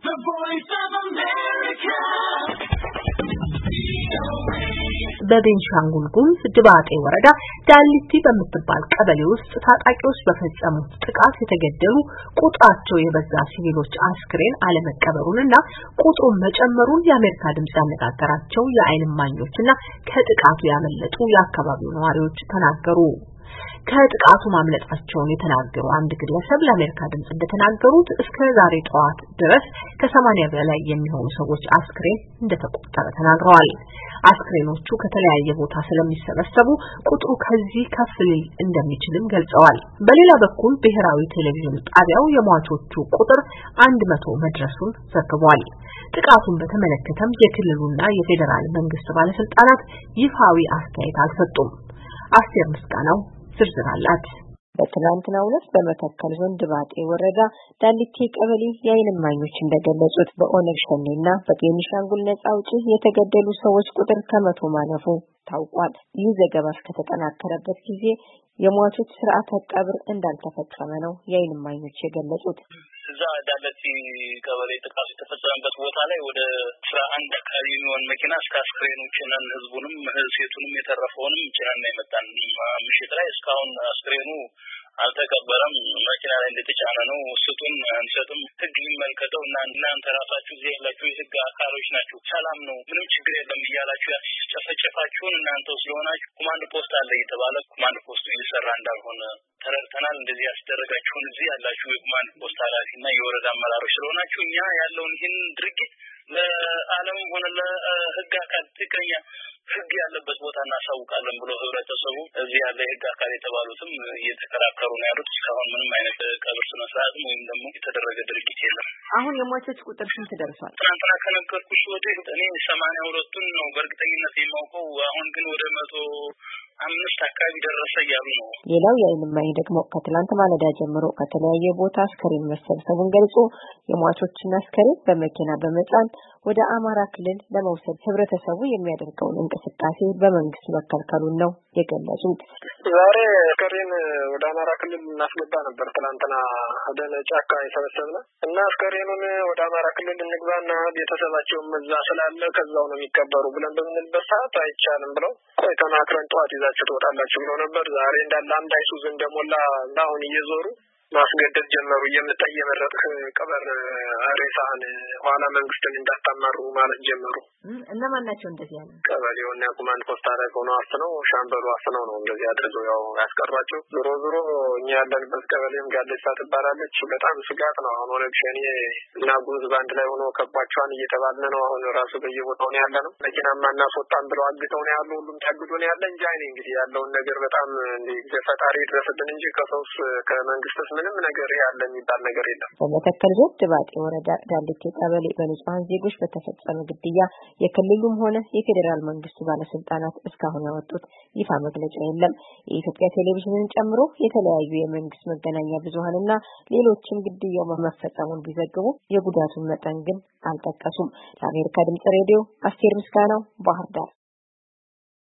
The Voice of America. በቤንሻንጉል ጉሙዝ ድባጤ ወረዳ ዳሊቲ በምትባል ቀበሌ ውስጥ ታጣቂዎች በፈጸሙት ጥቃት የተገደሉ ቁጥራቸው የበዛ ሲቪሎች አስክሬን አለመቀበሩንና ቁጥሩን መጨመሩን የአሜሪካ ድምጽ ያነጋገራቸው የዓይን እማኞችና ከጥቃቱ ያመለጡ የአካባቢው ነዋሪዎች ተናገሩ። ከጥቃቱ ማምለጣቸውን የተናገሩ አንድ ግለሰብ ለአሜሪካ ድምጽ እንደተናገሩት እስከ ዛሬ ጠዋት ድረስ ከ80 በላይ የሚሆኑ ሰዎች አስክሬን እንደተቆጠረ ተናግረዋል። አስክሬኖቹ ከተለያየ ቦታ ስለሚሰበሰቡ ቁጥሩ ከዚህ ከፍ ሊል እንደሚችልም ገልጸዋል። በሌላ በኩል ብሔራዊ ቴሌቪዥን ጣቢያው የሟቾቹ ቁጥር 100 መድረሱን ዘግቧል። ጥቃቱን በተመለከተም የክልሉና የፌደራል መንግስት ባለስልጣናት ይፋዊ አስተያየት አልሰጡም። አስቴር ምስጋናው ዝርዝር አላት። በትናንትናው ዕለት በመተከል ዞን ድባጤ ወረዳ ዳሊቲ ቀበሌ የዓይን እማኞች እንደገለጹት በኦነግ ሸኔና በቤኒሻንጉል ነጻ አውጪ የተገደሉ ሰዎች ቁጥር ከ100 ማለፉ ታውቋል። ይህ ዘገባ ከተጠናከረበት ጊዜ የሟቾች ስርዓተ ቀብር እንዳልተፈጸመ ነው የዓይን እማኞች የገለጹት። እዛ ዳሊቲ ቀበሌ ጥቃት የተፈጸመበት ቦታ ላይ ወደ 11 አካባቢ የሚሆን መኪና እስከ አስክሬኑ ጭነን ህዝቡንም ሴቱንም የተረፈውንም ጭነን የመጣን ምሽት ላይ እስካሁን አስክሬኑ አልተቀበረም። መኪና ላይ እንደተጫነ ነው። ስጡን አንሰጥም፣ ህግ ይመልከተው እና እናንተ ራሳችሁ እዚህ ያላችሁ የህግ አካሎች ናችሁ፣ ሰላም ነው ምንም ችግር የለም እያላችሁ ያስጨፈጨፋችሁን እናንተ ስለሆናችሁ ኮማንድ ፖስት አለ እየተባለ ኮማንድ ፖስቱ እየሰራ እንዳልሆነ ተረድተናል። እንደዚህ ያስደረጋችሁን እዚህ ያላችሁ የኮማንድ ፖስት ኃላፊና የወረዳ አመራሮች ስለሆናችሁ እኛ ያለውን ይህን ድርጊት ለዓለም ሆነ ለህግ አካል ትክክለኛ ህግ ያለበት ቦታ እናሳውቃለን ብሎ ህብረተሰቡ እዚህ ያለ ህግ አካል የተባሉትም እየተከራከሩ ነው ያሉት። እስካሁን ምንም አይነት ቀብር ስነ ስርዓት ወይም ደግሞ የተደረገ ድርጊት የለም። አሁን የሟቾች ቁጥር ስንት ደርሷል? ትናንትና ከነገርኩሽ ወዲህ እኔ 82ቱን ነው በእርግጠኝነት የማውቀው። አሁን ግን ወደ 105 አካባቢ ደረሰ እያሉ ነው። ሌላው የዓይን እማኝ ደግሞ ከትላንት ማለዳ ጀምሮ ከተለያየ ቦታ አስክሬን መሰብሰቡን ገልጾ የሟቾችን አስክሬን በመኪና በመጫን ወደ አማራ ክልል ለመውሰድ ህብረተሰቡ የሚያደርገውን እንቅስቃሴ በመንግስት መከልከሉን ነው የገለጹት። ዛሬ አስክሬን ወደ አማራ ክልል እናስገባ ነበር ትላንትና ወደ ጫካ የሰበሰብነው እና አስክሬኑን ወደ አማራ ክልል እንግባና ቤተሰባቸውም እዛ ስላለ ከዛው ነው የሚቀበሩ ብለን በምንልበት ሰዓት አይቻልም ብለው ተናክረን ጠዋት ይዛችሁ ትወጣላችሁ ብለው ነበር። ዛሬ እንዳለ አንድ አይሱዝ እንደሞላ አሁን እየዞሩ ማስገደድ ጀመሩ። እየመረጥክ ቀበር ሬሳን ኋላ መንግስትን እንዳታማሩ ማለት ጀመሩ። እነማን ናቸው እንደዚህ ያለ? ቀበሌውና ኮማንድ ፖስት አደረገው ነው አስነው ሻምበሉ አስነው ነው እንደዚህ አድርገው ያው ያስቀሯቸው። ዞሮ እኛ ያለንበት ቀበሌም ጋሌሳ ትባላለች። በጣም ስጋት ነው። አሁን ኦነግ ሸኔ እና ጉዝ ባንድ ላይ ሆኖ ከቧቸዋን እየተባለ ነው። አሁን ራሱ በየቦታው ነው ያለ ነው። መኪናማ እናስወጣን ብለው አግተው ነው ያሉ። ሁሉም ታግዶ ነው ያለ እንጂ አይኔ እንግዲህ ያለውን ነገር በጣም ፈጣሪ ድረስልን እንጂ ከሰውስ ከመንግስትስ ምንም ነገር ያለ የሚባል ነገር የለም። በመተከል ዞን ድባጤ ወረዳ ዳሊቲ ቀበሌ በንጹሃን ዜጎች በተፈጸመ ግድያ የክልሉም ሆነ የፌደራል መንግስት ባለስልጣናት እስካሁን ያወጡት ይፋ መግለጫ የለም። የኢትዮጵያ ቴሌቪዥንን ጨምሮ የተለያዩ የመንግስት መገናኛ ብዙሃንና ሌሎችም ግድያው መፈጸሙን ቢዘግቡ የጉዳቱን መጠን ግን አልጠቀሱም። ለአሜሪካ ድምጽ ሬዲዮ አስቴር ምስጋናው ባህር ዳር።